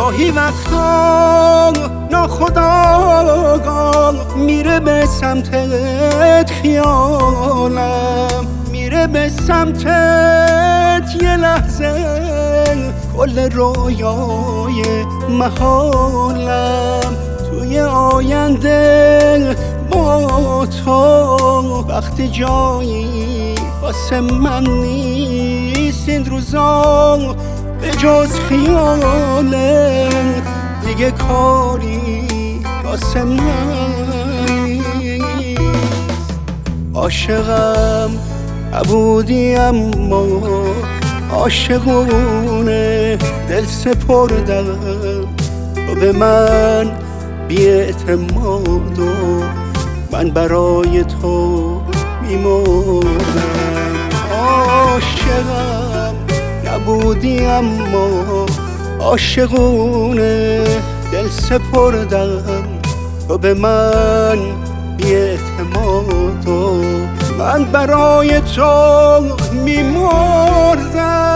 گاهی وقتا ناخودآگاه میره به سمتت خیالم، میره به سمتت یه لحظه کل رویای محالم. توی آینده با تو وقتی جایی واسه من نیست، این روزا به جز خیاله دیگه کاری واسه من نیست. عاشقم نبودی اما عاشقونه دل سپردم، تو به من بی‌اعتماد و من برای تو میمردم. عاشقم نبودی اما عاشقونه دل سپردم، تو به من بی‌اعتماد و من برای تو میمردم.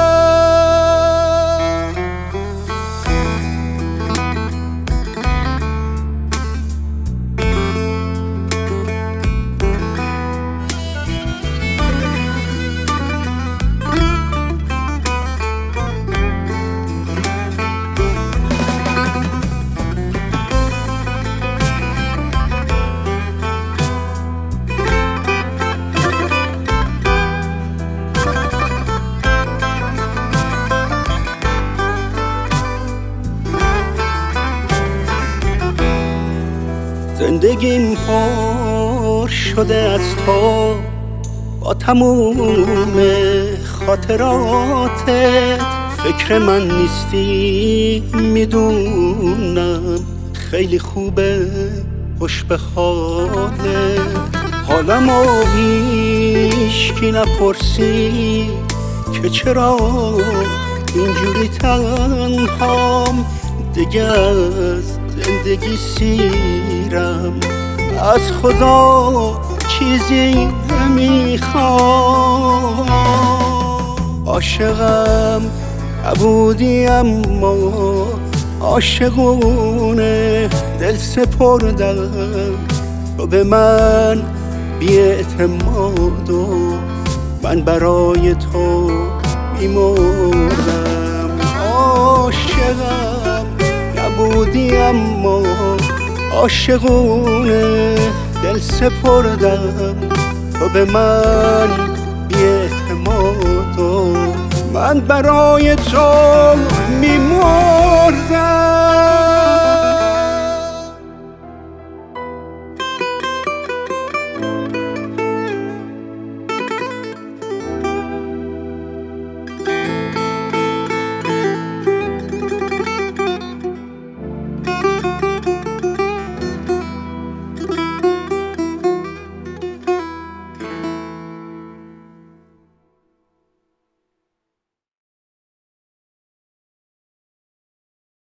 زندگیم پر شده از تو با تموم خاطراتت، فکر من نیستی میدونم، خیلی خوبه خوش به حالت. حالمو هیچکی نپرسی که چرا اینجوری تنهام، دیگه از زندگی سیرم، از خدا چیزی نمیخوام. عاشقم نبودی اما عاشقونه دل سپردم، تو به من بی‌اعتماد و من برای تو میمردم. عاشقم نبودی اما عاشقونه دل سپردم، تو به من بی‌اعتماد و من برای تو میمردم.